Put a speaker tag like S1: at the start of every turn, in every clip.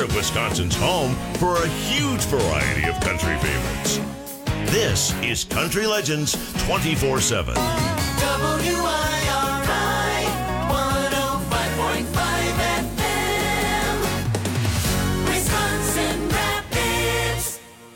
S1: of Wisconsin's home for a huge variety of country favorites. This is Country Legends 24/7.
S2: WIRI 105.5 FM, Wisconsin Rapids.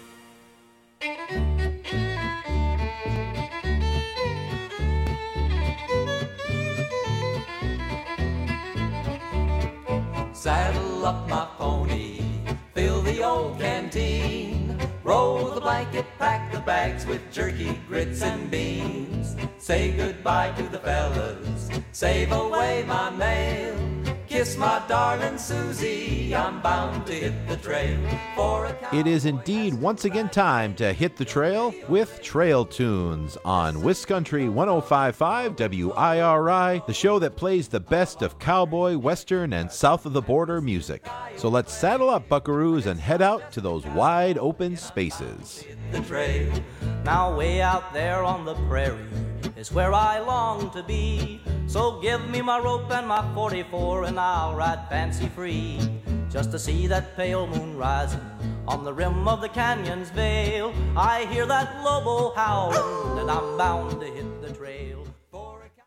S3: Saddle up my pony, fill the old canteen, roll the blanket, pack the bags with jerky, grits, and beans. Say goodbye to the fellas, save away my mail. Kiss my darling Susie, I'm bound to hit the trail for a
S4: It is indeed once again time to hit the trail with Trail Tunes on Wiscountry 105.5 WIRI, the show that plays the best of cowboy, western, and south of the border music. So let's saddle up, buckaroos, and head out to those wide open spaces.
S3: the trail. Now way out there on the prairie is where I long to be. So give me my rope and my 44 and I'll ride fancy free, just to see that pale moon rising on the rim of the canyon's veil. I hear that lobo howling and I'm bound to hit the trail for a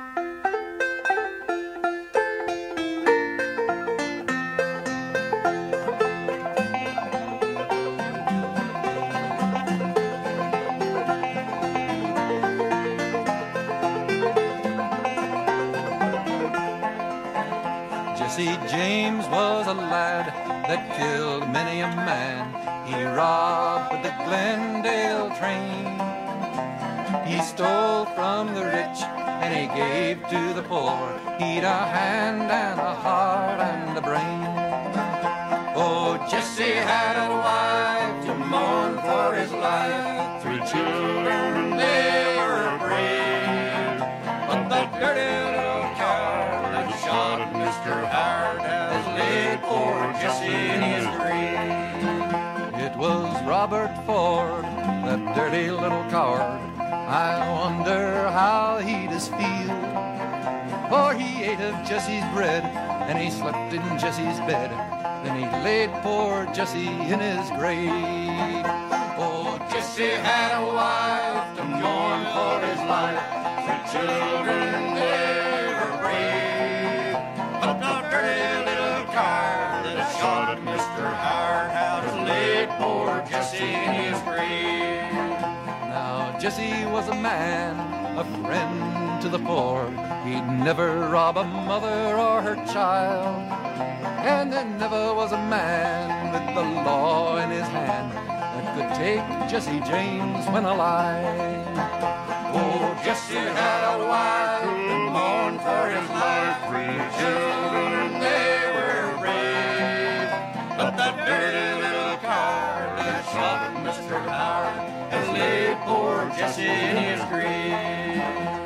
S5: Jesse James was a lad that killed many a man. He robbed the Glendale train. He stole from the rich and he gave to the poor. He'd a hand and a heart and a brain. Oh, Jesse had a wife to mourn for his life. 3 children, they were brave. But that dirty little coward that shot at Mr. Howard has laid poor Jesse in his grave. It was Robert Ford, that dirty little coward. I wonder how he does feel. For he ate of Jesse's bread and he slept in Jesse's bed. Then he laid poor Jesse in his grave. Oh, Jesse had a wife to mourn for his life. 3 children, they were brave. But the dirty little coward that shot at Mr. Howard has laid poor Jesse in his grave. Now Jesse was a man, a friend to the poor. He'd never rob a mother or her child. And there never was a man with the law in his hand that could take Jesse James when alive. Oh, Jesse had a wife to mourn for his life. 3 children, they were brave. But that dirty little coward that shot at Mr. Howard has laid poor Jesse in his grave.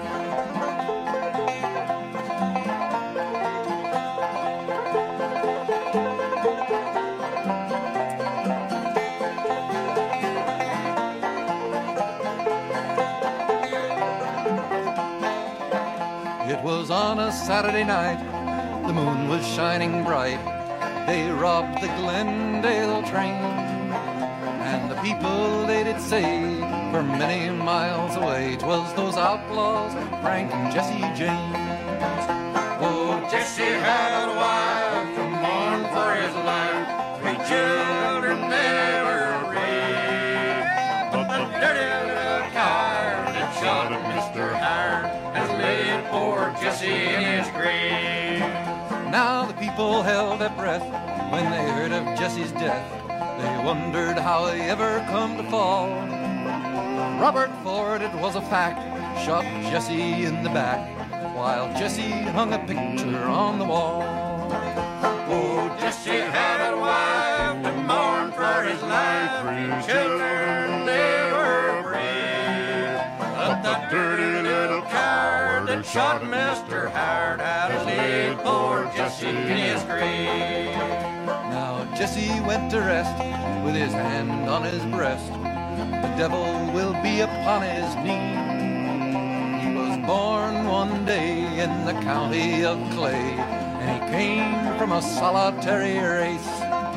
S5: It was on a Saturday night, the moon was shining bright. They robbed the Glendale train, and the people they did say for many miles away 'twas those outlaws, Frank and Jesse James. Oh, Jesse had a wife to mourn for his life. 3 children, they were brave. But the dirty little coward that shot at Mr. Howard has laid poor Jesse in his grave. Now the people held their breath when they heard of Jesse's death. They wondered how he ever come to fall. Robert Ford, it was a fact, shot Jesse in the back while Jesse hung a picture on the wall. Oh, Jesse had a wife to mourn for his life. 3 children, they were brave. But the dirty little coward that shot Mr. Howard has laid poor Jesse in his grave. Now Jesse went to rest with his hand on his breast. The devil will be upon his knee. He was born one day in the county of Clay, and he came from a solitary race.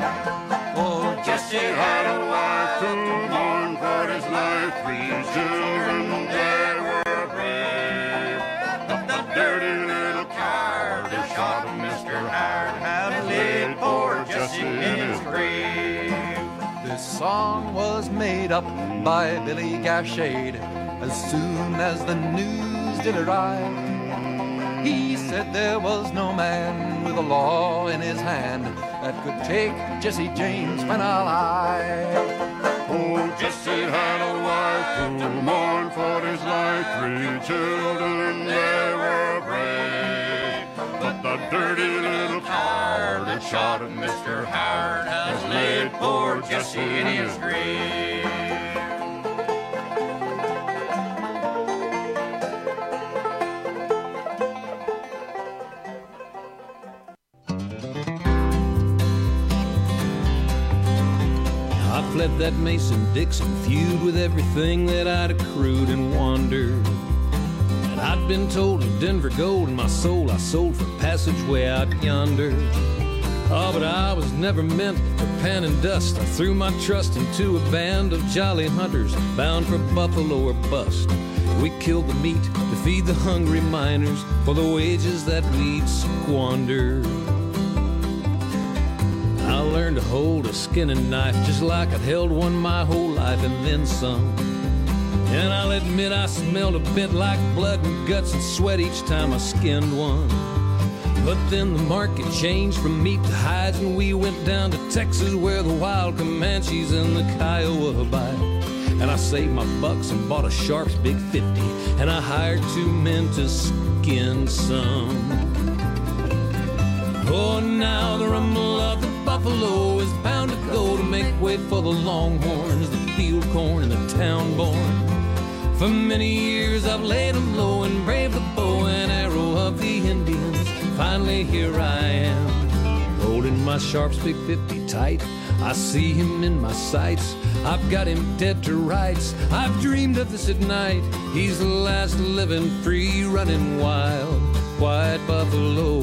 S5: Oh, Jesse had a wife to mourn for his life. 3 children, they were brave. But the dirty little coward who shot Mr. Howard had laid poor Jesse in his grave. This song was made up by Billy Gashade as soon as the news did arrive. He said there was no man with a law in his hand that could take Jesse James when alive. Oh, Jesse had a wife who mourned for his life. 3 children, they were brave. But the dirty little coward that shot at Mr. Howard has laid poor Jesse in his grave.
S6: I fled that Mason-Dixon feud with everything that I'd accrued and wandered. And I'd been told of Denver gold and my soul I sold for passageway out yonder. Oh, but I was never meant for pan and dust. I threw my trust into a band of jolly hunters bound for buffalo or bust. We killed the meat to feed the hungry miners for the wages that we'd squandered. I learned to hold a skinning knife just like I'd held one my whole life and then some. And I'll admit I smelled a bit like blood and guts and sweat each time I skinned one. But then the market changed from meat to hides and we went down to Texas where the wild Comanches and the Kiowa bite. And I saved my bucks and bought a Sharps Big 50 and I hired 2 men to skin some. Oh, now the rumble of the buffalo is bound to go to make way for the longhorns, the field corn and the town born. For many years I've laid them low and braved the bow and arrow of the Indians. Finally here I am, holding my Sharps Big 50 tight. I see him in my sights, I've got him dead to rights. I've dreamed of this at night, he's the last living free running wild white buffalo.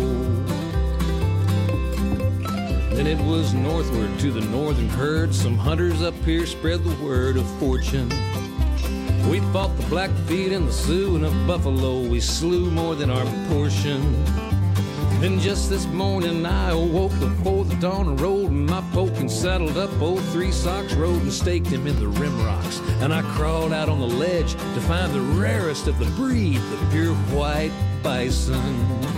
S6: Then it was northward to the northern herd. Some hunters up here spread the word of fortune. We fought the Blackfeet and the Sioux, and of buffalo we slew more than our portion. Then just this morning I awoke before the dawn and rolled my poke and saddled up old 3 Socks Road and staked him in the rim rocks. And I crawled out on the ledge to find the rarest of the breed, the pure white bison.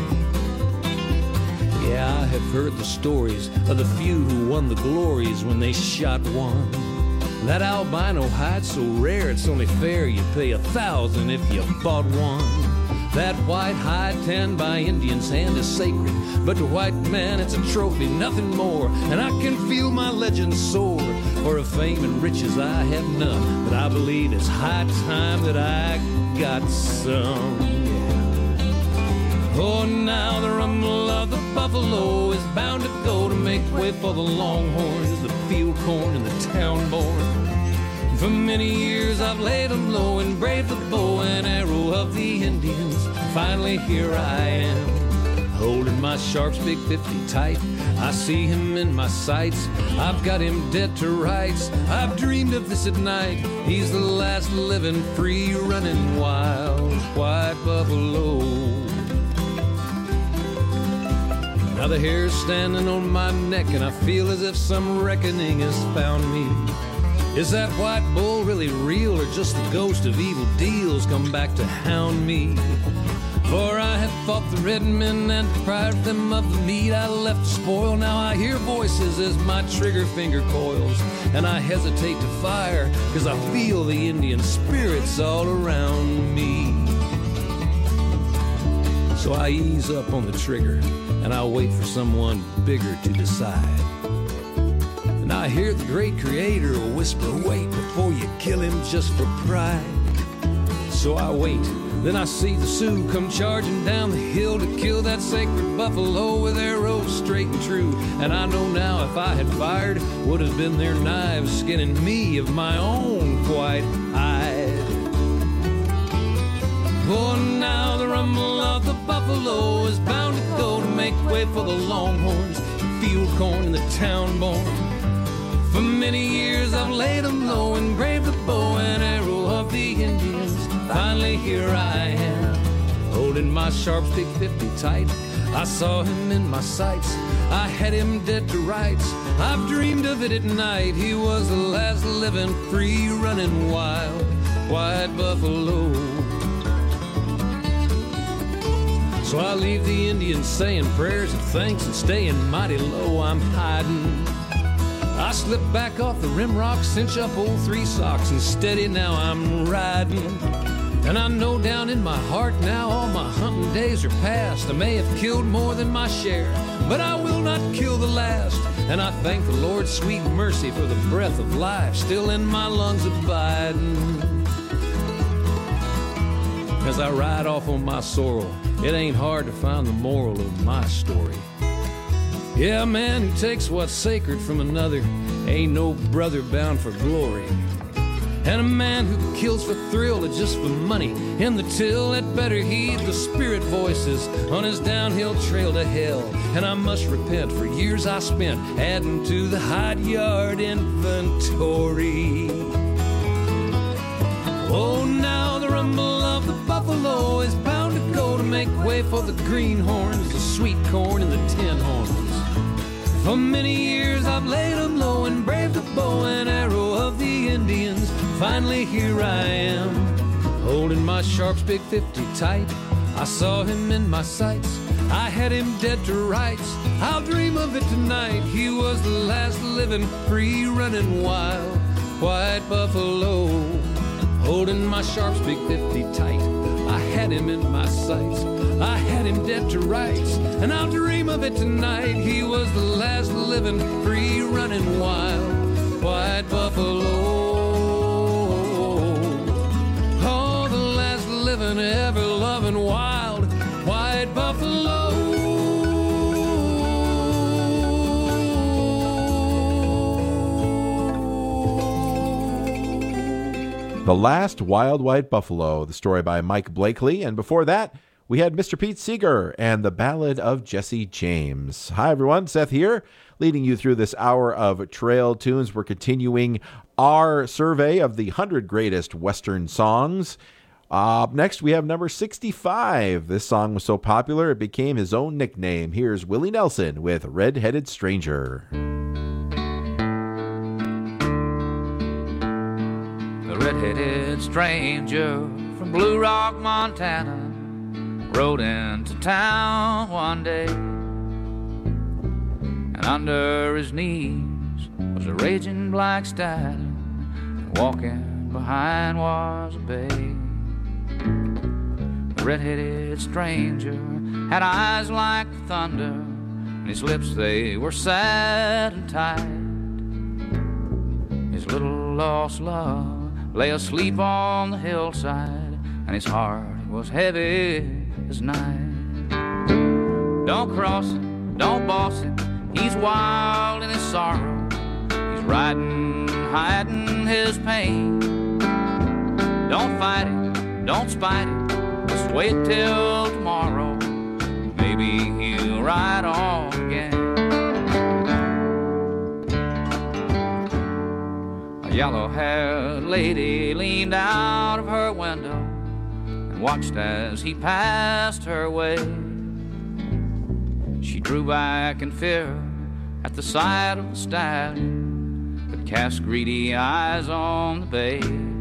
S6: Yeah, I have heard the stories of the few who won the glories when they shot one. That albino hide's so rare it's only fair you pay 1,000 if you bought one. That white hide tanned by Indian's hand is sacred, but to white man it's a trophy, nothing more. And I can feel my legend soar, for of fame and riches I have none, but I believe it's high time that I got some. Oh, now the rumble of the buffalo is bound to go to make way for the longhorns, the field corn and the town born. For many years I've laid them low and braved the bow and arrow of the Indians. Finally here I am, holding my Sharps Big 50 tight. I see him in my sights, I've got him dead to rights. I've dreamed of this at night, he's the last living free running wild white buffalo. Now the hair's standing on my neck and I feel as if some reckoning has found me. Is that white bull really real or just the ghost of evil deals come back to hound me? For I have fought the red men and deprived them of the meat I left to spoil. Now I hear voices as my trigger finger coils, and I hesitate to fire, cause I feel the Indian spirits all around me. So I ease up on the trigger, and I wait for someone bigger to decide. And I hear the great creator whisper, wait before you kill him just for pride. So I wait, then I see the Sioux come charging down the hill to kill that sacred buffalo with arrows straight and true. And I know now if I had fired, would have been their knives skinning me of my own white hide. Oh, now the rumble of the buffalo is bound to go to make way for the longhorns, field corn and the town born. For many years I've laid 'em low and braved the bow and arrow of the Indians. Finally here I am, holding my Sharps Big 50 tight. I saw him in my sights, I had him dead to rights. I've dreamed of it at night, he was the last living free running wild white buffalo. So I leave the Indians saying prayers of thanks and staying mighty low. I'm hiding, I slip back off the rim rock, cinch up old 3 socks, and steady now I'm riding. And I know down in my heart now all my hunting days are past. I may have killed more than my share, but I will not kill the last. And I thank the Lord's sweet mercy for the breath of life still in my lungs abiding. As I ride off on my sorrel, it ain't hard to find the moral of my story. Yeah, a man who takes what's sacred from another ain't no brother bound for glory. And a man who kills for thrill or just for money in the till had better heed the spirit voices on his downhill trail to hell. And I must repent for years I spent adding to the hide yard inventory. Oh, now the rumble of the buffalo is bound to go to make way for the greenhorns, the sweet corn, and the tin horns. For many years I've laid 'em low and braved the bow and arrow of the Indians. Finally here I am, holding my Sharps Big 50 tight. I saw him in my sights, I had him dead to rights. I'll dream of it tonight, he was the last living free running wild white buffalo. Holding my Sharps Big 50 tight, I had him in my sights, I had him dead to rights. And I'll dream of it tonight, he was the last living free running wild white buffalo. Oh, the last living ever loving wild white buffalo.
S4: The Last Wild White Buffalo, the story by Mike Blakely. And before that, we had Mr. Pete Seeger and the Ballad of Jesse James. Hi, everyone. Seth here, leading you through this hour of Trail Tunes. We're continuing our survey of the 100 greatest Western songs. Up next, we have number 65. This song was so popular, it became his own nickname. Here's Willie Nelson with Red-Headed Stranger.
S7: Red-headed stranger from Blue Rock, Montana, rode into town one day, and under his knees was a raging black stallion, and walking behind was a bay. The red-headed stranger had eyes like thunder, and his lips, they were sad and tight. His little lost love lay asleep on the hillside, and his heart was heavy as night. Don't cross him, don't boss him, he's wild in his sorrow. He's riding, hiding his pain. Don't fight it, don't spite it, just wait till tomorrow. Maybe he'll ride on again. A yellow-haired lady leaned out of her window and watched as he passed her way. She drew back in fear at the sight of the stallion that cast greedy eyes on the bay.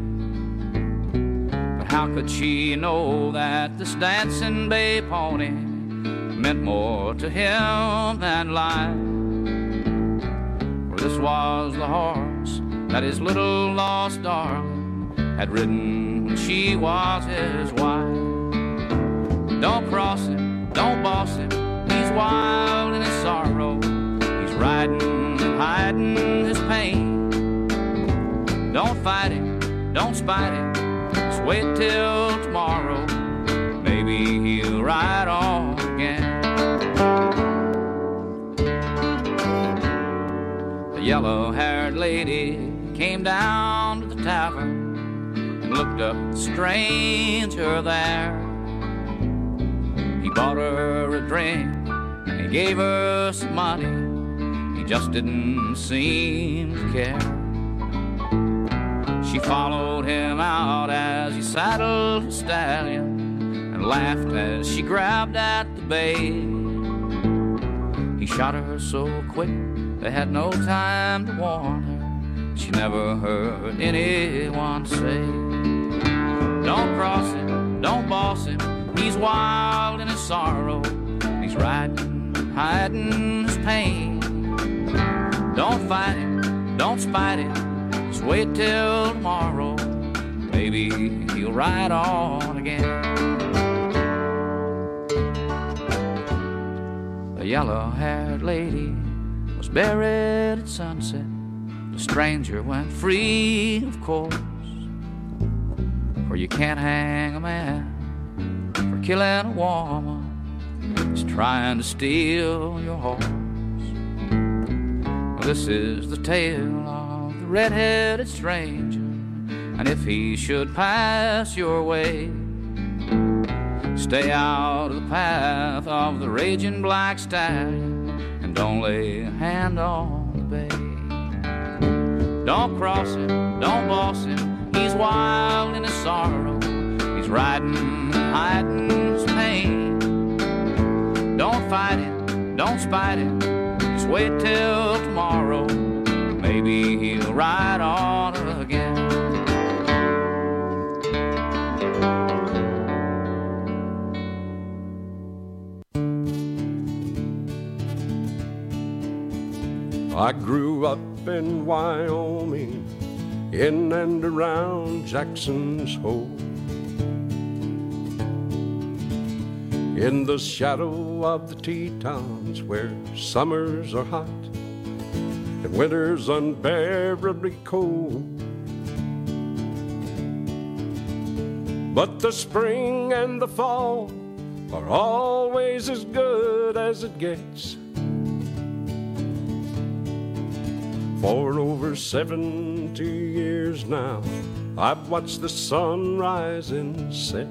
S7: But how could she know that this dancing bay pony meant more to him than life? For this was the horse that his little lost darling had ridden when she was his wife. Don't cross him, don't boss him, he's wild in his sorrow. He's riding, hiding his pain. Don't fight it, don't spite it, just wait till tomorrow. Maybe he'll ride on again. The yellow-haired lady came down to the tavern and looked up at the stranger there. He bought her a drink and he gave her some money, he just didn't seem to care. She followed him out as he saddled his stallion and laughed as she grabbed at the bay. He shot her so quick they had no time to warn her. She never heard anyone say, don't cross him, don't boss him, he's wild in his sorrow, he's riding, hiding his pain. Don't fight him, don't spite him, just wait till tomorrow, maybe he'll ride on again. The yellow-haired lady was buried at sunset. The stranger went free, of course, for you can't hang a man for killing a woman who's trying to steal your horse. Well, this is the tale of the red-headed stranger, and if he should pass your way, stay out of the path of the raging black stallion and don't lay a hand on the bay. Don't cross him, don't boss him, he's wild in his sorrow, he's riding, hiding his pain. Don't fight him, don't spite him, just wait till tomorrow, maybe he'll ride on again.
S8: I grew up in Wyoming, in and around Jackson's Hole, in the shadow of the Tetons where summers are hot and winters unbearably cold. But the spring and the fall are always as good as it gets. For over 70 years now, I've watched the sun rise and set.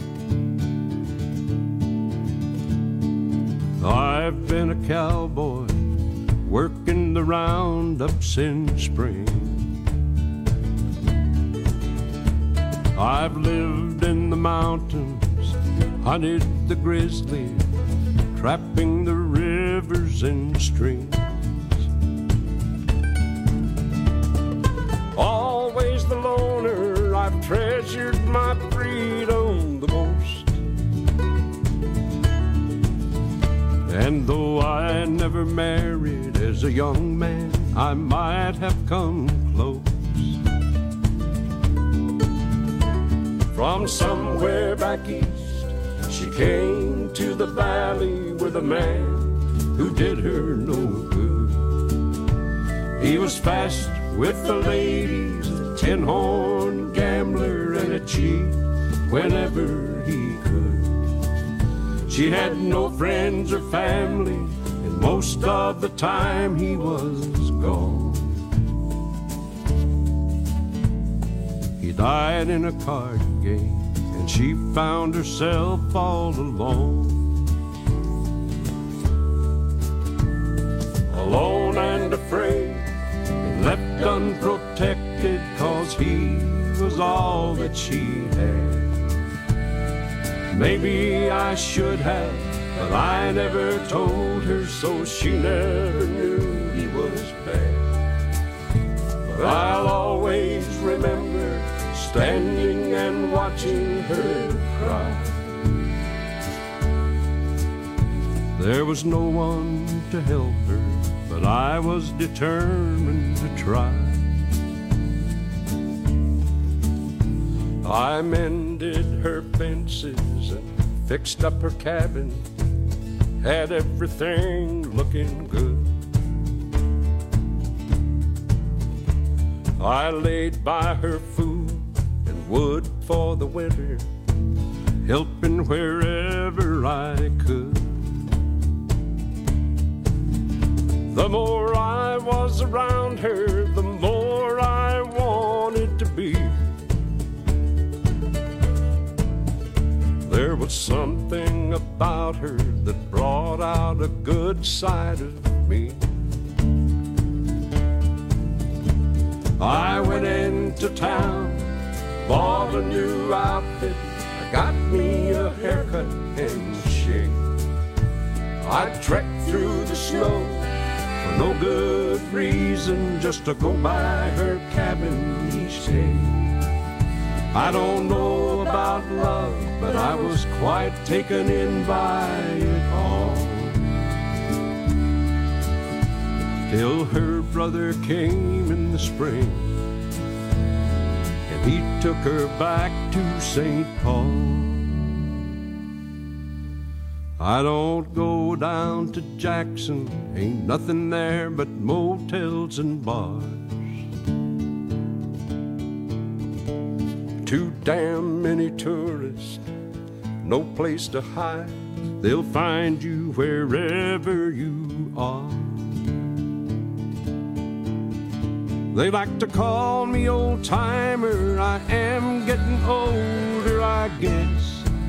S8: I've been a cowboy working the roundups in spring. I've lived in the mountains, hunted the grizzly, trapping the rivers and streams. Always the loner, I've treasured my freedom the most. And though I never married as a young man, I might have come close. From somewhere back east, she came to the valley with a man who did her no good. He was fast with the ladies, a tin-horn gambler and a cheat whenever he could. She had no friends or family, and most of the time he was gone. He died in a card game, and she found herself all alone. Alone and afraid, left unprotected, 'cause he was all that she had. Maybe I should have, but I never told her, so she never knew he was bad. But I'll always remember standing and watching her cry. There was no one to help her, but I was determined to try. I mended her fences and fixed up her cabin, had everything looking good. I laid by her food and wood for the winter, helping wherever I could. The more I was around her, the more I wanted to be. There was something about her that brought out a good side of me. into town, bought a new outfit, I got me a haircut and shave. I trekked through the snow for no good reason, just to go by her cabin each day. I don't know about love, but I was quite taken in by it all. Till her brother came in the spring, and he took her back to St. Paul. I don't go down to Jackson, ain't nothing there but motels and bars. Too damn many tourists, no place to hide. They'll find you wherever you are. They like to call me old timer, I am getting older, I guess.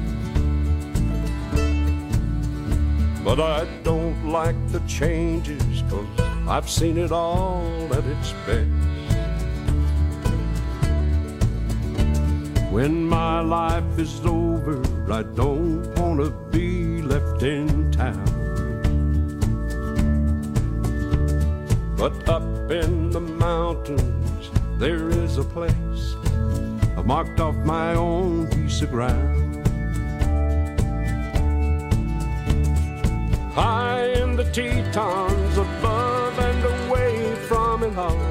S8: But I don't like the changes, 'cause I've seen it all at its best. When my life is over, I don't want to be left in town. But up in the mountains, there is a place I've marked off my own piece of ground. High in the Tetons, above and away from it all.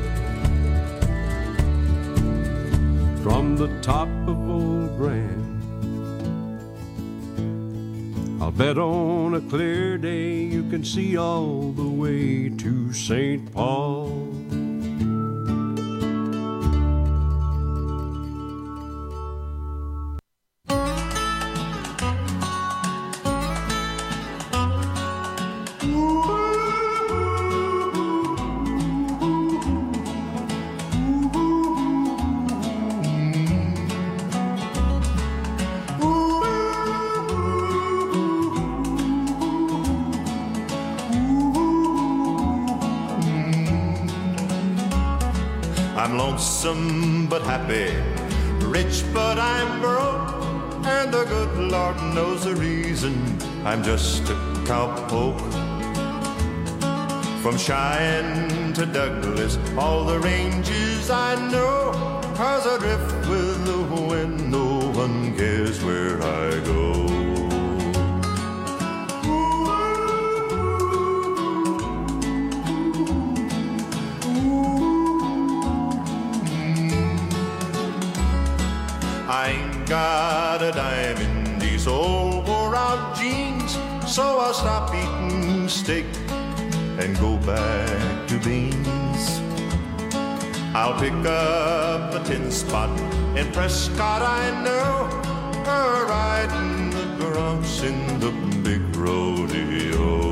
S8: From the top of Old Grand, I'll bet on a clear day you can see all the way to St. Paul.
S9: I'm lonesome but happy, rich but I'm broke, and the good Lord knows the reason. I'm just a cowpoke. From Cheyenne to Douglas, all the ranges I know, 'cause I drift with the wind, no one cares where I go. I ain't got a dime in these old wore-out jeans, so I'll stop eating steak and go back to beans. I'll pick up a 10 spot in Prescott, I know, or riding the broncs in the big rodeo.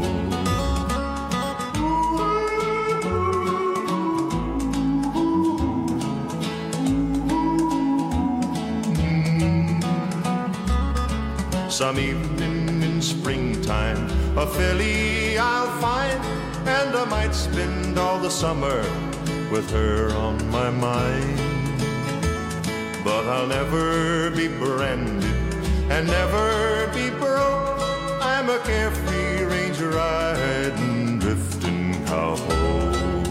S9: Some evening in springtime, a filly I'll find, and I might spend all the summer with her on my mind. But I'll never be branded and never be broke. I'm a carefree ranger riding, drifting cowpoke.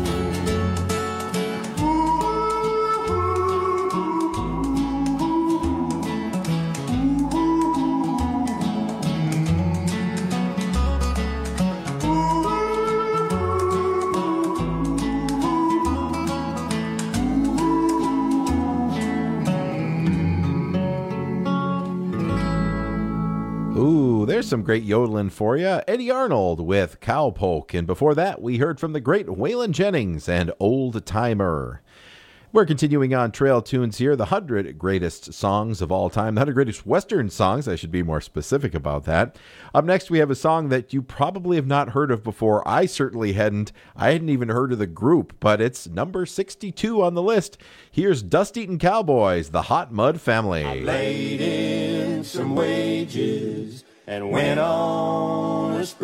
S4: There's some great yodeling for you. Eddie Arnold with Cowpoke. And before that, we heard from the great Waylon Jennings and Old Timer. We're continuing on Trail Tunes here, the 100 greatest songs of all time, the 100 greatest Western songs. I should be more specific about that. Up next, we have a song that you probably have not heard of before. I certainly hadn't. I hadn't even heard of the group, but it's number 62 on the list. Here's Dust Eatin' Cowboys, the Hot Mud Family.
S8: I laid in some wages and went on a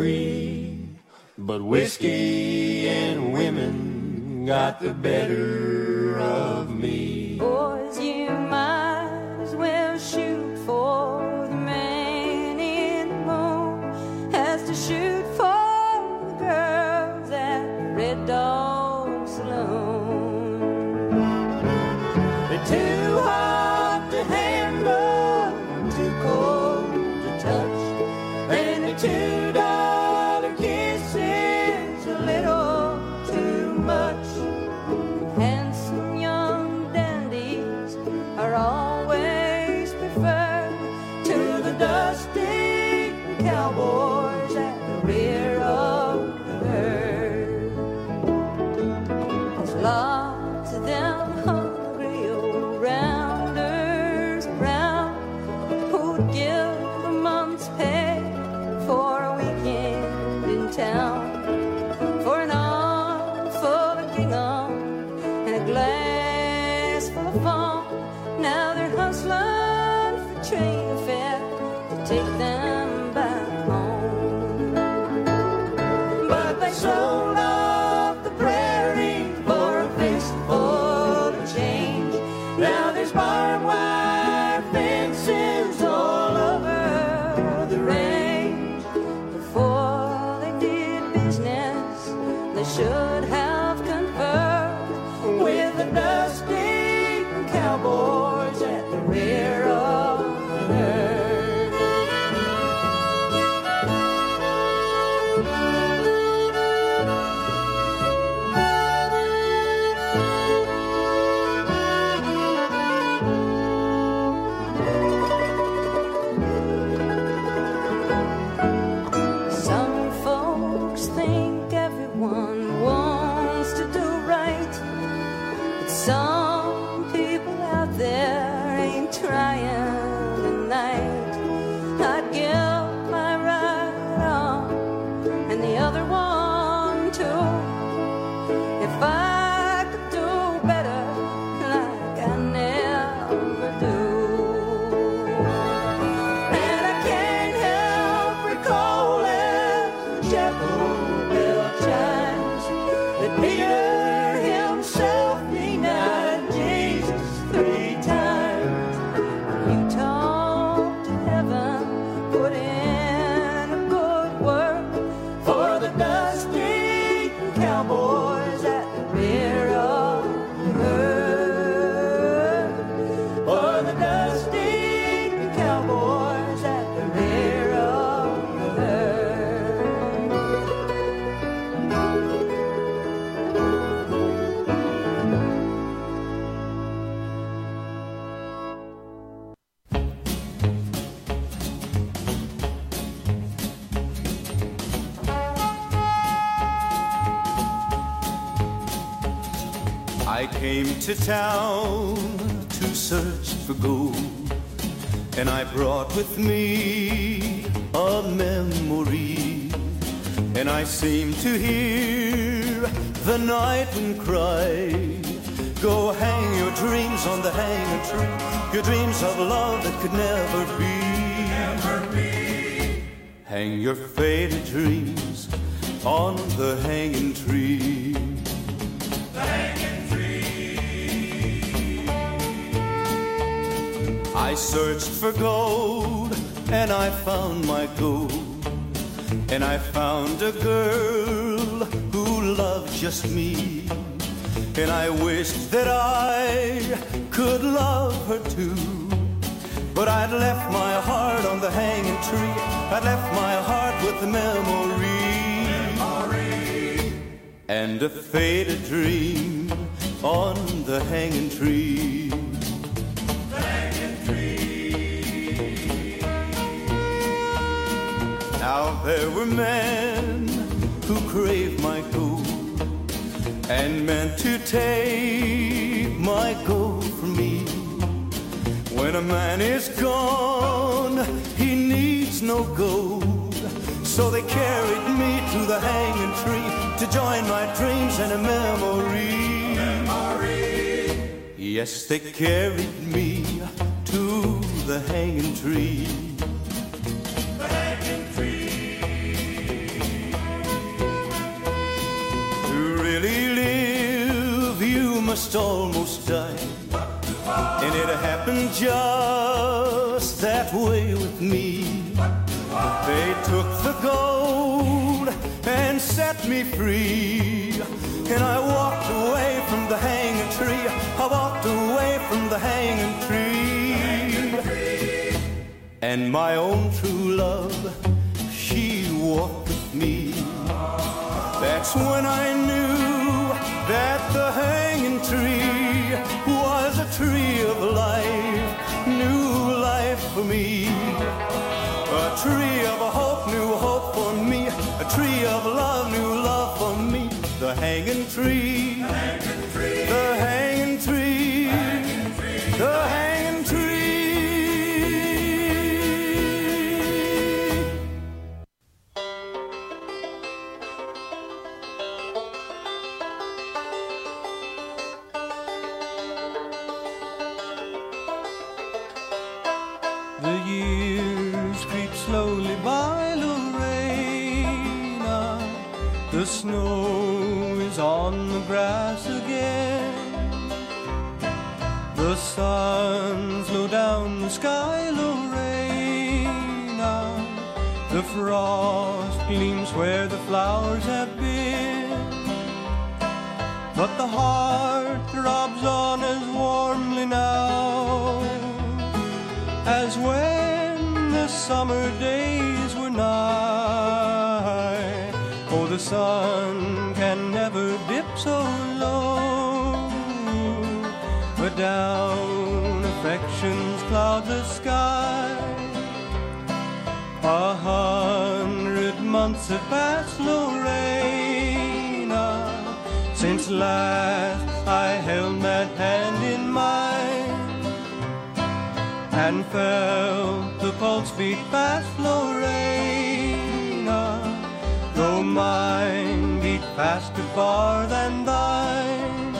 S8: spree, but whiskey and women got the better of me.
S10: Boys, you might as well shoot for the man in the moon as to shoot for the girls at Red Dog Saloon. They're too hot to handle, too cold to touch, and the $2 kiss is a little too much. Handsome young dandies are always preferred to the dusty cowboys at the rear of the herd. There's lots of them hungry old rounders around who'd give a month's pay for a weekend in town, for an arm full of gingham and a glass full of fun. Now they're hustling for train fare to take them back home. But they sold off the prairie for a fistful of change. Now there's barbed wire fences all over the range. Before they did business, they should have conferred with the dusty cowboys at the rear of the herd. Some folks think everyone wants to do right, but some people out there ain't trying tonight. I'd give my right arm and the other one too if I could do better like I never do. And I can't help recalling chapel bell chimes that Peter himself denied Jesus 3 times. You talk to heaven, put in a good work for the dusty cowboys at the rear of the herd. For the dusty cowboys at the rear of the herd.
S11: I came to town to search for gold, and I brought with me a memory. And I seem to hear the night wind cry, go hang your dreams on the hanging tree, your dreams of love that could never be. Hang your faded dreams on the hanging tree. I searched for gold and I found my gold, and I found a girl who loved just me, and I wished that I could love her too. But I'd left my heart on the hanging tree, I'd left my heart with the memory, and a faded dream on the hanging tree. Now there were men who craved my gold and meant to take my gold from me. When a man is gone, he needs no gold. So they carried me to the hanging tree to join my dreams and a memory. Yes, they carried me to the hanging tree. must almost die. And it happened just that way with me. They took the gold and set me free. And I walked away from the hanging tree. I walked away from the hanging tree. And my own true love, she walked with me. That's when I knew that the hanging tree was a tree of life, new life for me. A tree of hope, new hope for me. A tree of love, new love for me. The hanging tree, the hanging tree, the hanging tree, the hanging tree.
S12: The years creep slowly by, Lorena. The snow is on the grass again. The sun's low down the sky, Lorena. The frost gleams where the flowers have been. But the heart throbs on as warmly now as when the summer days were nigh. Oh, the sun can never dip so low, but down affection's cloudless sky. 100 months have passed, Lorena, since last I held that hand in mine and felt the pulse beat fast, Lorena, though mine beat faster far than thine.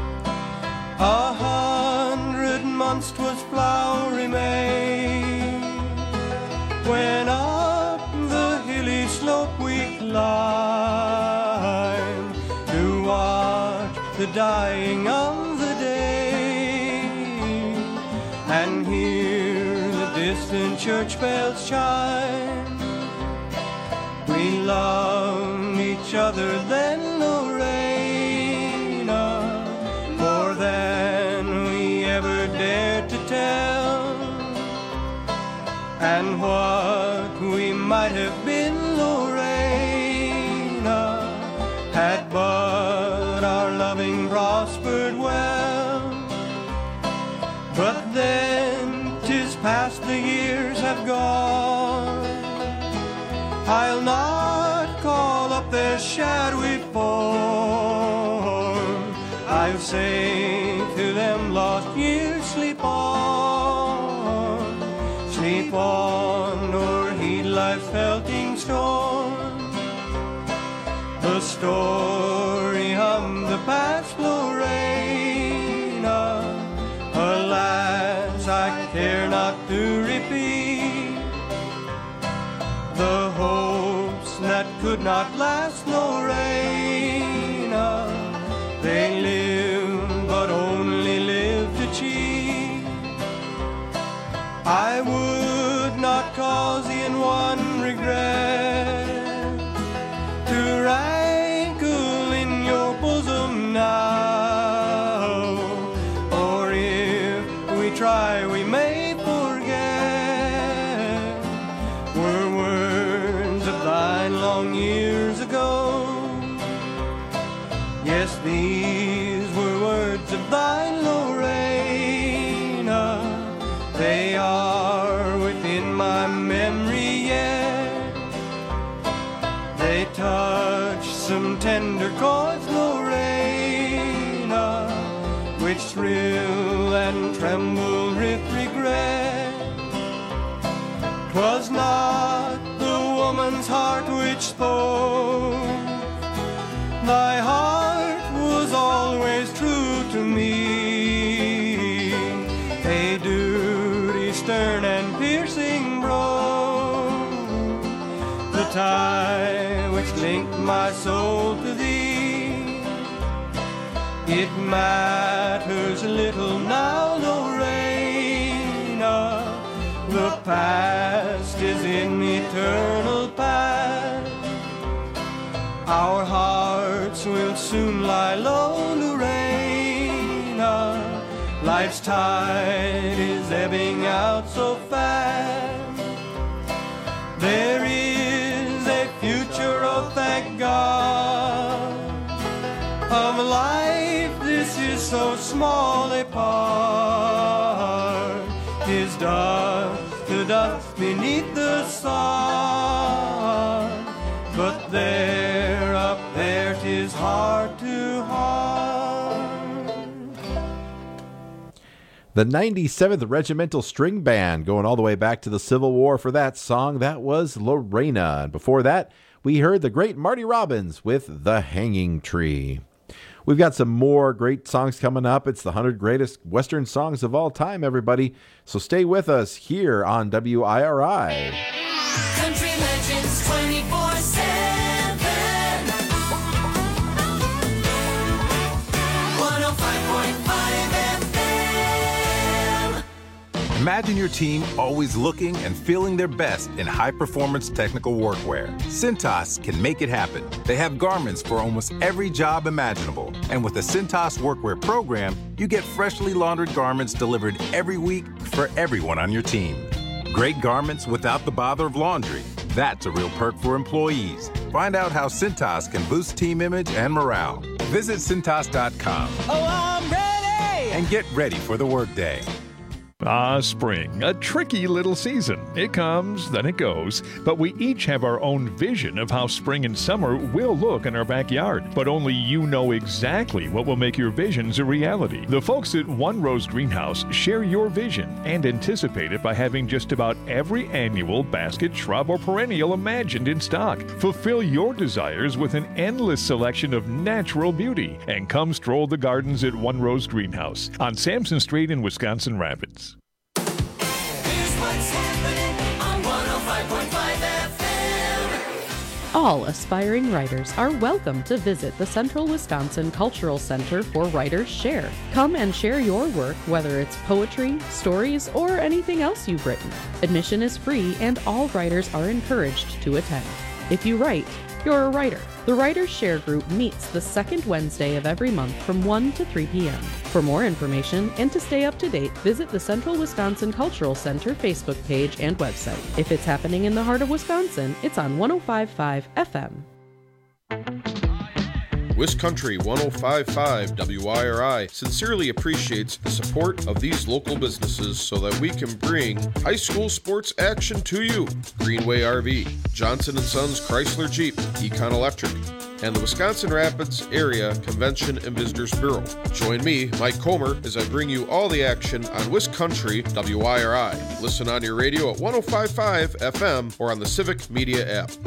S12: 100 months 'twas flowery May, when up the hilly slope we climbed to watch the dying of the day and hear the distant church bells chime. We loved each other then, Lorena, more than we ever dared to tell. And what we might have been, Lorena, had but our loving prospered well. But then 'tis past, the years have gone. I'll not call up their shadowy form. I'll say to them, lost years, sleep on. Sleep on, nor heed life's pelting storm. The story of the past, Lorena, alas, I care not to repeat. The hopes that could not last, Lorena, they live but only live to cheat. I would not cause e'en one regret to rankle in your bosom now, or if we try we may forget were words of thine long years ago. Yes, these were words of thine, Lorena, they are within my memory yet. They touch some tender chords, Lorena, which thrill and tremble with regret. 'Twas not the woman's heart which spoke, thy heart was always true to me. A duty stern and piercing broke the tie which linked my soul to thee. It matters little now, Lorena. The past is in eternal past. Our hearts will soon lie low, Lorena. Life's tide is ebbing out so fast. There is a future, oh thank God, of life. This is so small a part. Is dust to dust beneath the sun. But there, up there, 'tis heart to heart.
S4: The 97th Regimental String Band, going all the way back to the Civil War for that song. That was Lorena. And before that, we heard the great Marty Robbins with The Hanging Tree. We've got some more great songs coming up. It's the 100 greatest Western songs of all time, everybody. So stay with us here on WIRI.
S2: Country Legends 24/7. 105.5 FM.
S13: Imagine your team always looking and feeling their best in high-performance technical workwear. Cintas can make it happen. They have garments for almost every job imaginable. And with the Cintas Workwear program, you get freshly laundered garments delivered every week for everyone on your team. Great garments without the bother of laundry. That's a real perk for employees. Find out how Cintas can boost team image and morale. Visit Cintas.com.
S2: Oh, I'm ready!
S13: And get ready for the workday.
S14: Spring, a tricky little season. It comes, then it goes. But we each have our own vision of how spring and summer will look in our backyard. But only you know exactly what will make your visions a reality. The folks at One Rose Greenhouse share your vision and anticipate it by having just about every annual basket, shrub, or perennial imagined in stock. Fulfill your desires with an endless selection of natural beauty. And come stroll the gardens at One Rose Greenhouse on Sampson Street in Wisconsin Rapids.
S2: What's happening on 105.5 FM?
S15: All aspiring writers are welcome to visit the Central Wisconsin Cultural Center for Writers Share. Come and share your work, whether it's poetry, stories, or anything else you've written. Admission is free and all writers are encouraged to attend. If you write, you're a writer. The Writers Share Group meets the second Wednesday of every month from 1 to 3 p.m. For more information and to stay up to date, visit the Central Wisconsin Cultural Center Facebook page and website. If it's happening in the heart of Wisconsin, it's on 105.5 FM.
S16: Wiscountry 105.5 WIRI sincerely appreciates the support of these local businesses so that we can bring high school sports action to you. Greenway RV, Johnson & Sons Chrysler Jeep, Econ Electric, and the Wisconsin Rapids Area Convention and Visitors Bureau. Join me, Mike Comer, as I bring you all the action on Wiscountry WIRI. Listen on your radio at 105.5 FM or on the Civic Media app.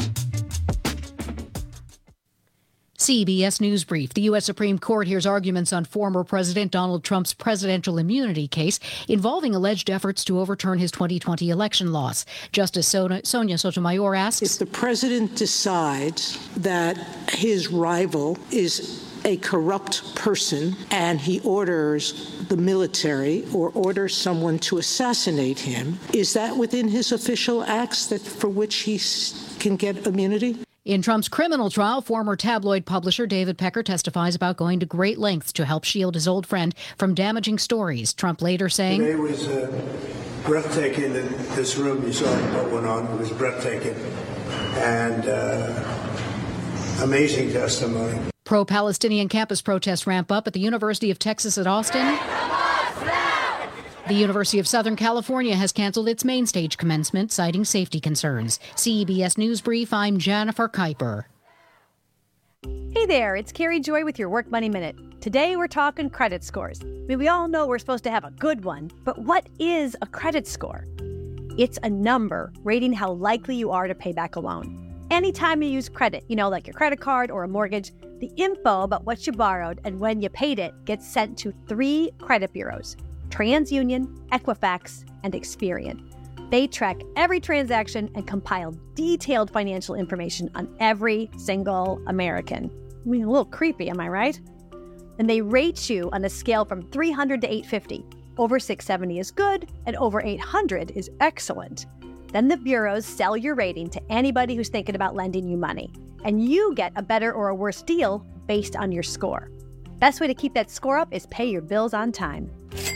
S17: CBS News Brief. The U.S. Supreme Court hears arguments on former President Donald Trump's presidential immunity case involving alleged efforts to overturn his 2020 election loss. Justice Sonia Sotomayor asks,
S18: if the president decides that his rival is a corrupt person and he orders the military or orders someone to assassinate him, is that within his official acts that for which he can get immunity?
S17: In Trump's criminal trial, former tabloid publisher David Pecker testifies about going to great lengths to help shield his old friend from damaging stories. Trump later saying,
S19: Today was breathtaking. This room you saw what went on. It was breathtaking and amazing testimony.
S17: Pro-Palestinian campus protests ramp up at the University of Texas at Austin. The University of Southern California has canceled its main stage commencement, citing safety concerns. CBS News Brief, I'm Jennifer Kuiper.
S20: Hey there, it's Carrie Joy with your Work Money Minute. Today we're talking credit scores. We all know we're supposed to have a good one, but what is a credit score? It's a number rating how likely you are to pay back a loan. Anytime you use credit, like your credit card or a mortgage, the info about what you borrowed and when you paid it gets sent to 3 credit bureaus: TransUnion, Equifax, and Experian. They track every transaction and compile detailed financial information on every single American. I mean, a little creepy, am I right? and they rate you on a scale from 300 to 850. Over 670 is good, and over 800 is excellent. Then the bureaus sell your rating to anybody who's thinking about lending you money, and you get a better or a worse deal based on your score. Best way to keep that score up is pay your bills on time.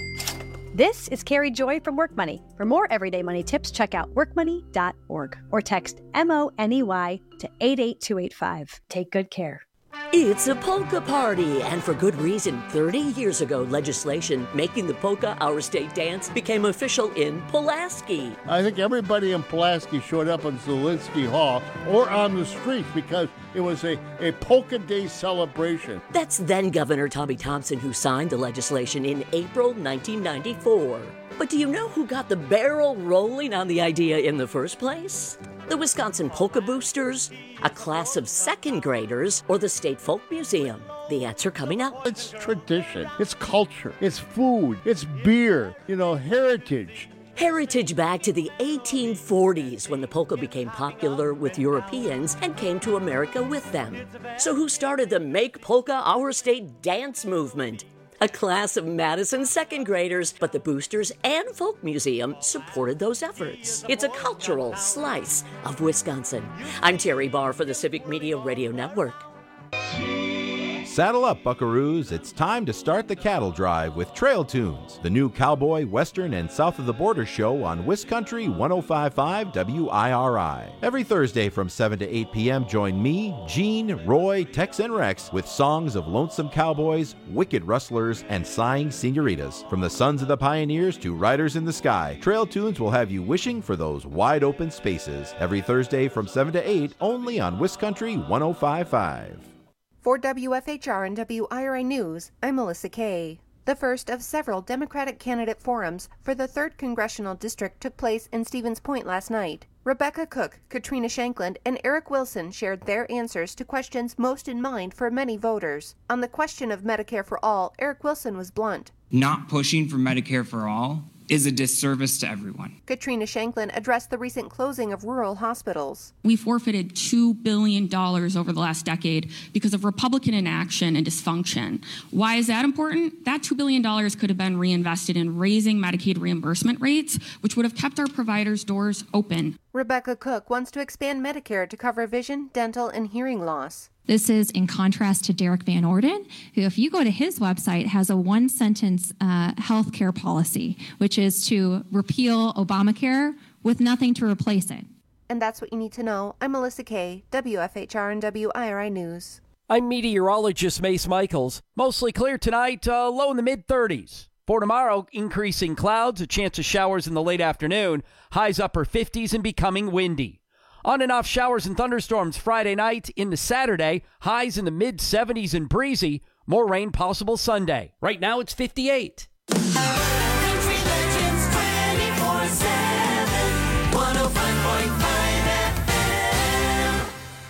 S20: This is Carrie Joy from Work Money. For more everyday money tips, check out workmoney.org or text MONEY to 88285. Take good care.
S21: It's a polka party, and for good reason. 30 years ago, legislation making the polka our state dance became official in Pulaski.
S22: I think everybody in Pulaski showed up in Zielinski Hall or on the streets because it was a polka day celebration.
S21: That's then Governor Tommy Thompson who signed the legislation in April 1994. But do you know who got the barrel rolling on the idea in the first place? The Wisconsin Polka Boosters, a class of second graders, or the State Folk Museum? The answer coming up.
S22: It's tradition, it's culture, it's food, it's beer, heritage.
S21: Heritage back to the 1840s when the polka became popular with Europeans and came to America with them. So who started the Make Polka Our State dance movement? A class of Madison second graders, but the Boosters and Folk Museum supported those efforts. It's a cultural slice of Wisconsin. I'm Terry Barr for the Civic Media Radio Network.
S4: Saddle up, buckaroos. It's time to start the cattle drive with Trail Tunes, the new cowboy, western, and south of the border show on Wiscountry 105.5 WIRI. Every Thursday from 7 to 8 p.m., join me, Gene, Roy, Tex, and Rex with songs of lonesome cowboys, wicked rustlers, and sighing senoritas. From the sons of the pioneers to riders in the sky, Trail Tunes will have you wishing for those wide open spaces. Every Thursday from 7 to 8, only on Wiscountry 105.5.
S23: For WFHR and WIRI News, I'm Melissa Kay. The first of several Democratic candidate forums for the 3rd Congressional District took place in Stevens Point last night. Rebecca Cook, Katrina Shankland, and Eric Wilson shared their answers to questions most in mind for many voters. On the question of Medicare for All, Eric Wilson was blunt.
S24: Not pushing for Medicare for All is a disservice to everyone.
S23: Katrina Shankland addressed the recent closing of rural hospitals.
S25: We forfeited $2 billion over the last decade because of Republican inaction and dysfunction. Why is that important? That $2 billion could have been reinvested in raising Medicaid reimbursement rates, which would have kept our providers' doors open.
S23: Rebecca Cook wants to expand Medicare to cover vision, dental, and hearing loss.
S26: This is in contrast to Derek Van Orden, who, if you go to his website, has a one-sentence health care policy, which is to repeal Obamacare with nothing to replace it.
S23: And that's what you need to know. I'm Melissa Kay, WFHR and WIRI News.
S27: I'm meteorologist Mace Michaels. Mostly clear tonight, low in the mid-30s. For tomorrow, increasing clouds, a chance of showers in the late afternoon, highs upper 50s and becoming windy. On and off showers and thunderstorms Friday night into Saturday, highs in the mid-70s and breezy, more rain possible Sunday. Right now it's 58.
S2: Country Legends 24/7, 105.5 FM.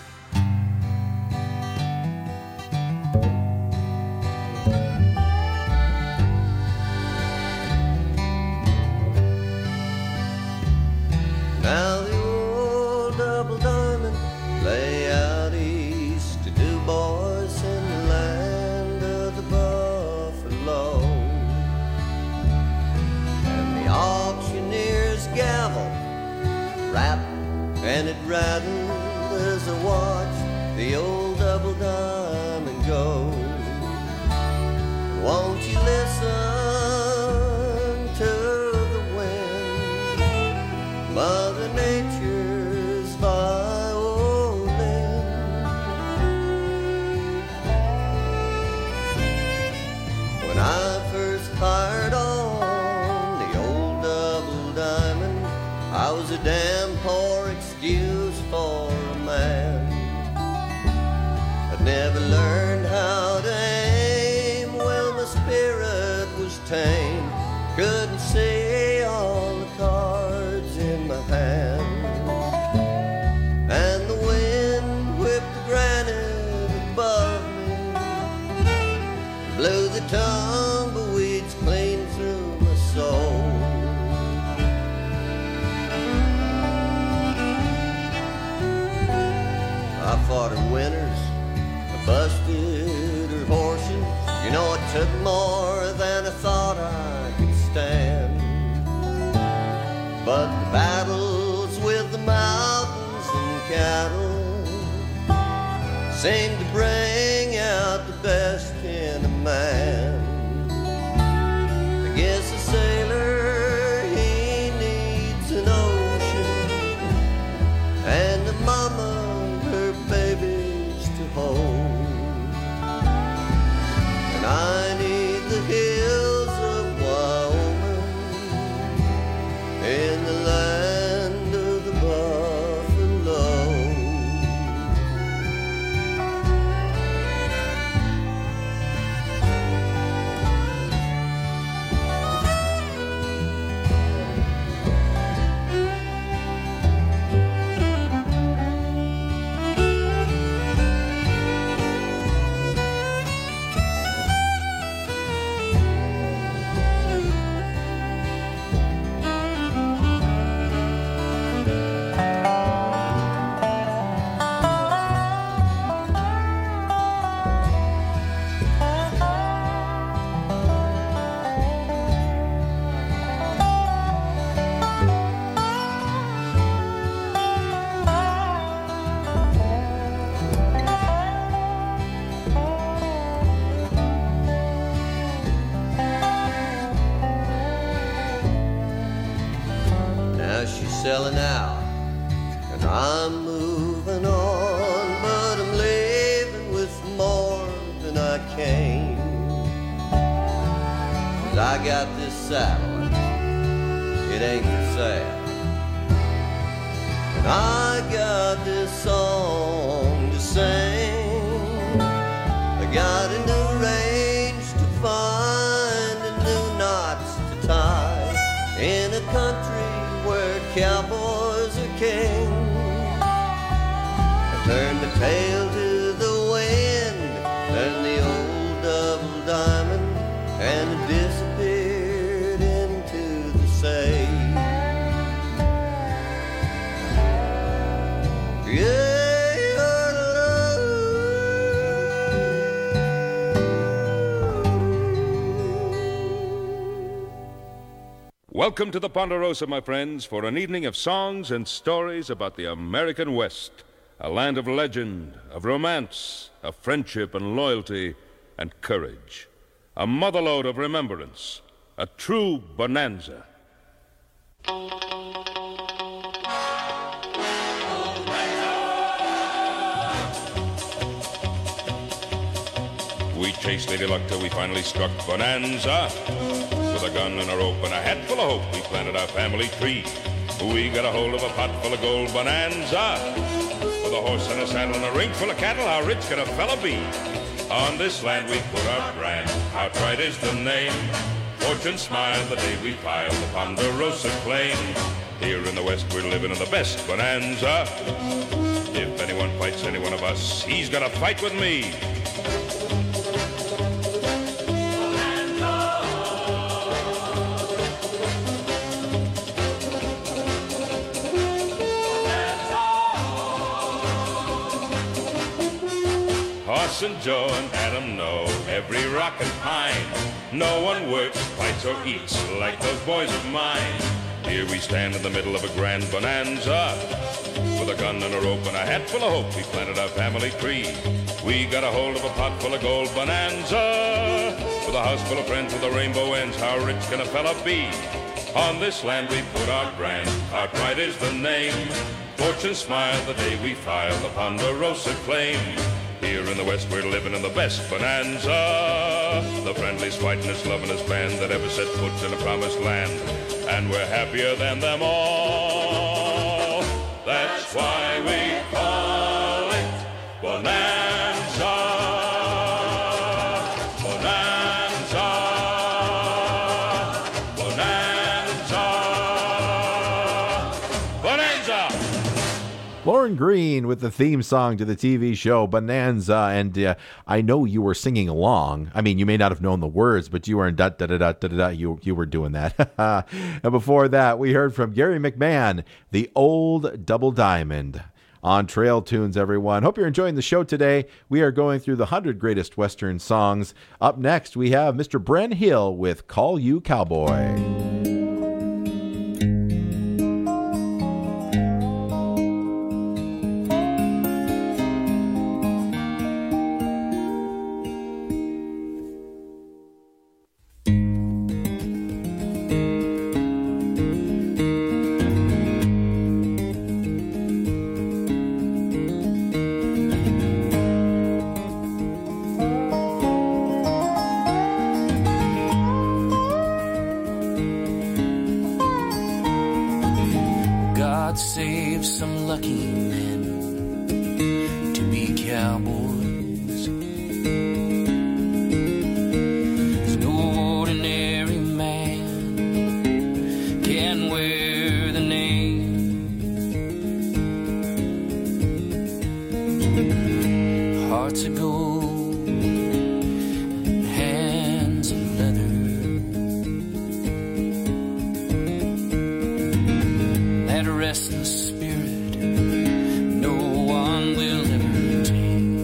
S28: Now the old double diamond lay out east to Du Bois in the land of the buffalo, and the auctioneer's gavel rapped and it rattled as I watched the old double diamond go. Won't you listen to the wind, Mother Nature's violin? When I first fired on the old double diamond, I was a damn poor excuse for a man. I'd never learned how to aim, well my spirit was tame, couldn't see all the cards in my hand, and the wind whipped the granite above me, blew the tumbleweeds clean through my soul. I fought her winners, I busted her horses, you know took more than I thought I could stand. But the battles with the mountains and cattle seem to bring out the best in a man. I guess a sailor, he needs an ocean and a mama, her babies to hold. And I need the hills of Wyoming in the land of the buffalo. Now she's selling out, and I'm moving on, but I'm leaving with more than I came. 'Cause I got this saddle, it ain't for sale, and I got this song to sing. I got a new range to find and new knots to tie in a country where cowboys are king. I turned the tail to the wind and the old double diamond, and it disappeared into the sea. Yeah.
S1: Welcome to the Ponderosa, my friends, for an evening of songs and stories about the American West, a land of legend, of romance, of friendship and loyalty and courage, a motherlode of remembrance, a true bonanza. We chased Lady Luck till we finally struck Bonanza. With a gun and a rope and a hat full of hope, we planted our family tree. We got a hold of a pot full of gold Bonanza. With a horse and a saddle and a ring full of cattle, how rich could a fella be? On this land we put our brand, outright is the name. Fortune smiled the day we filed the Ponderosa claim. Here in the West we're living in the best Bonanza. If anyone fights any one of us, he's gonna fight with me. Parson Joe and Adam know every rock and pine. No one works, fights, or eats like those boys of mine. Here we stand in the middle of a grand bonanza. With a gun and a rope and a hat full of hope, we planted our family tree. We got a hold of a pot full of gold Bonanza. With a house full of friends with a rainbow ends, how rich can a fella be? On this land we put our brand, outright is the name. Fortune smiled the day we filed the Ponderosa claim. Here in the West we're living in the best Bonanza. The friendliest, whiteness, lovingest band that ever set foot in a promised land. And we're happier than them all. That's why we call it Bonanza. Bonanza. Bonanza. Bonanza.
S4: Lauren Green with the theme song to the TV show Bonanza, and I know you were singing along. I mean, you may not have known the words, but you were in da-da-da-da-da-da. You were doing that. And before that, we heard from Gary McMahon, The Old Double Diamond. on Trail Tunes, everyone. Hope you're enjoying the show today. We are going through the 100 greatest Western songs. Up next, we have Mr. Bren Hill with Call You Cowboy.
S3: God save some lucky men to be cowboys. There's no ordinary man can wear the name. Hearts of gold, hands of leather. That restless spirit no one will ever tame.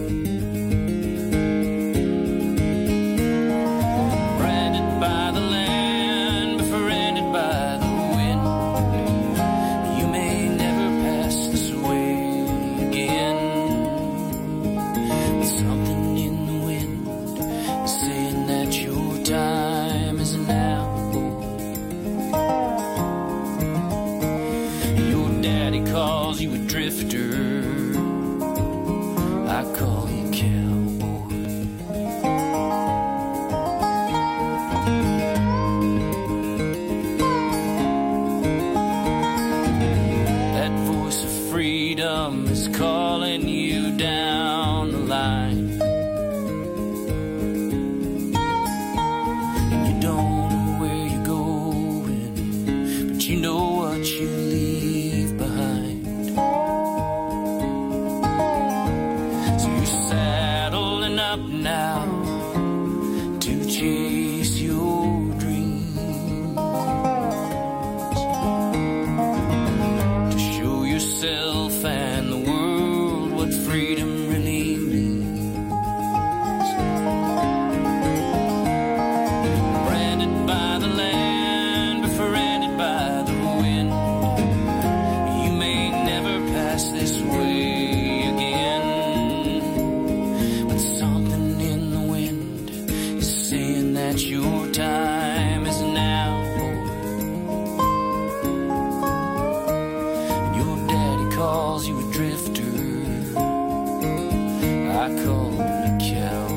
S3: Branded by the land, befriended by the wind, you may never pass this way again. But something in the wind is saying that your time is now. Daddy calls you a drifter, I call you cowboy. That voice of freedom is calling you down the line, and you don't know where you're going, but you know what you leave behind. So you're saddling up now to chase your dreams, to show yourself and the world what freedom really means. Branded by the land, befriended by the wind, you may never pass this way again. But something in the wind is saying that your time is now. And your daddy calls you a drifter, I call you cowboy.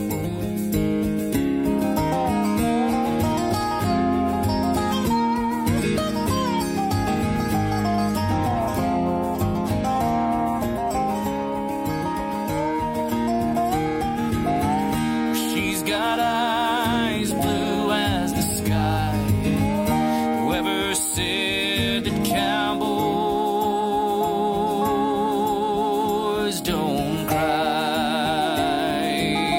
S3: She's got eyes blue as the sky. Whoever said that cowboys don't cry,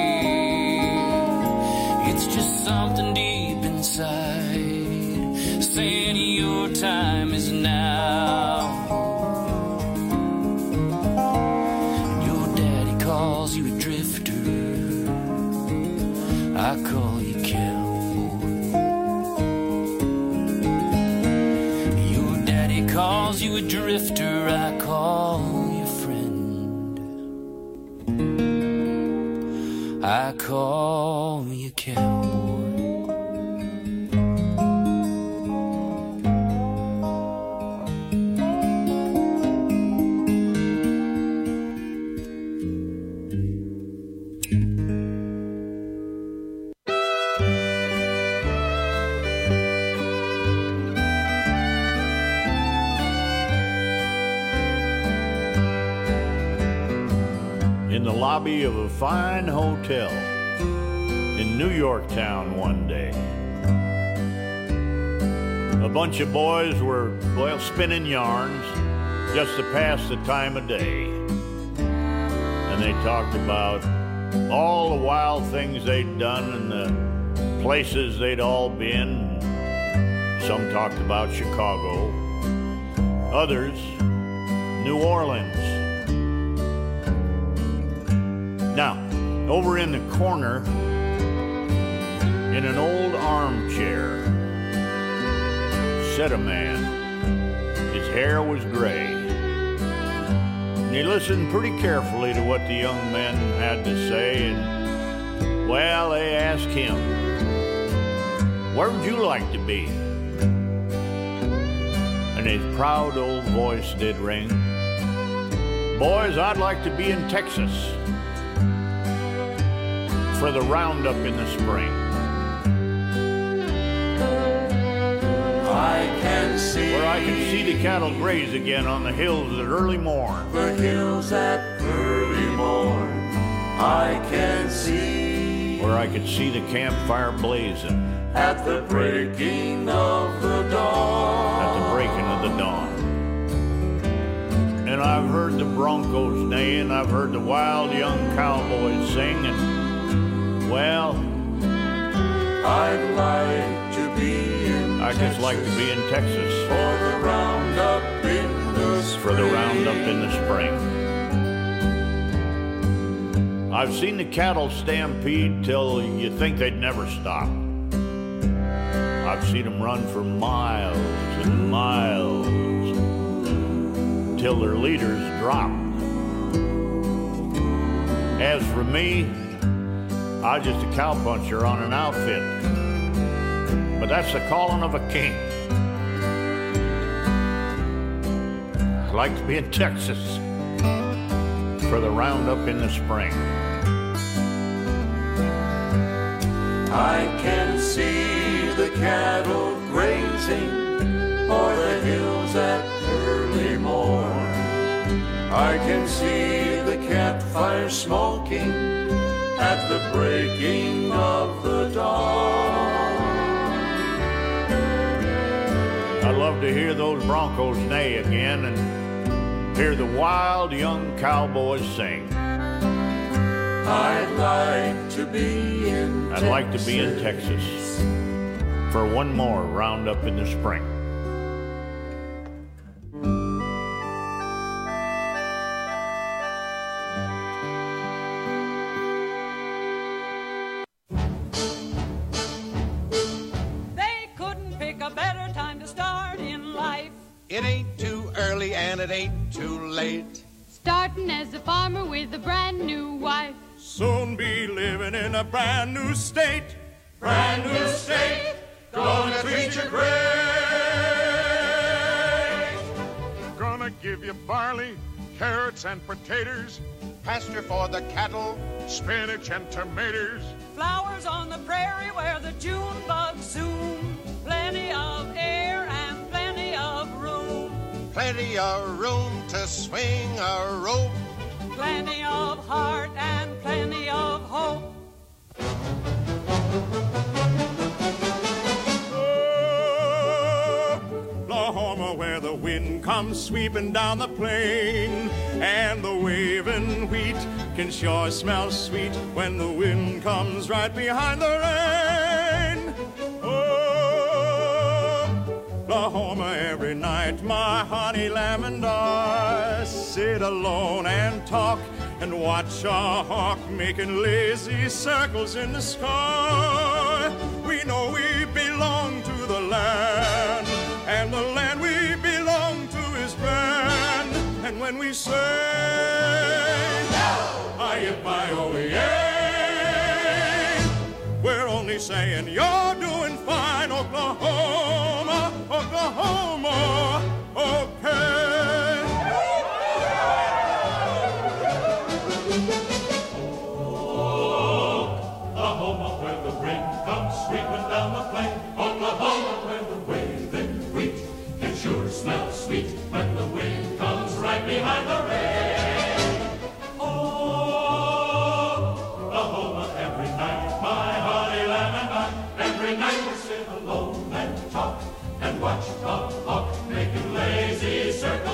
S3: it's just something deep inside saying your time is now. And your daddy calls you a drifter, I call you cowboy. Your daddy calls you a drifter, I call you friend, I call you cowboy.
S5: In the lobby of a fine hotel in New York Town one day, a bunch of boys were, spinning yarns just to pass the time of day. And they talked about all the wild things they'd done and the places they'd all been. Some talked about Chicago, others New Orleans, Now, over in the corner, in an old armchair, sat a man. His hair was gray. And he listened pretty carefully to what the young men had to say, and, well, they asked him, where would you like to be? And his proud old voice did ring, boys, I'd like to be in Texas for the roundup in the spring. Where I can see the cattle graze again on the hills at early morn.
S2: The hills at early morn I can see.
S5: Where I could see the campfire blazing
S2: at the breaking of the dawn.
S5: At the breaking of the dawn. And I've heard the broncos neigh, and I've heard the wild young cowboys sing, and, well,
S2: I'd like to be in
S5: I just like to be in Texas
S2: for the roundup in the spring.
S5: For the roundup in the spring. I've seen the cattle stampede till you think they'd never stop. I've seen them run for miles and miles till their leaders drop. As for me, I was just a cowpuncher on an outfit. But that's the calling of a king. I'd like to be in Texas for the roundup in the spring.
S2: I can see the cattle grazing o'er the hills at early morn. I can see the campfire smoking at the breaking of the dawn.
S5: I'd love to hear those broncos neigh again and hear the wild young cowboys sing.
S2: I'd like to be in Texas.
S5: I'd like to be in Texas for one more roundup in the spring.
S6: It ain't too early and it ain't too late.
S7: Starting as a farmer with a brand new wife.
S6: Soon be living in a brand new state.
S2: Brand new state, gonna treat you great.
S6: Gonna give you barley, carrots and potatoes, pasture for the cattle, spinach and tomatoes.
S8: Flowers on the prairie where the June bugs zoom. Plenty of air and plenty of room.
S6: Plenty of room to swing a rope.
S8: Plenty of heart and plenty of hope.
S6: Oklahoma, where the wind comes sweeping down the plain, and the waving wheat can sure smell sweet when the wind comes right behind the rain. Oklahoma, every night my honey lamb and I sit alone and talk and watch a hawk making lazy circles in the sky. We know we belong to the land, and the land we belong to is grand. And when we say, I get my OEA, we're only saying you're doing fine, Oklahoma, Oklahoma, okay.
S2: Oklahoma, where the rain comes sweeping down the plain. Oklahoma, where the waving wheat can sure smell sweet when the wind comes right behind the rain. Oklahoma, every night my honey lamb and I, every night we sit alone and talk and watch the hawk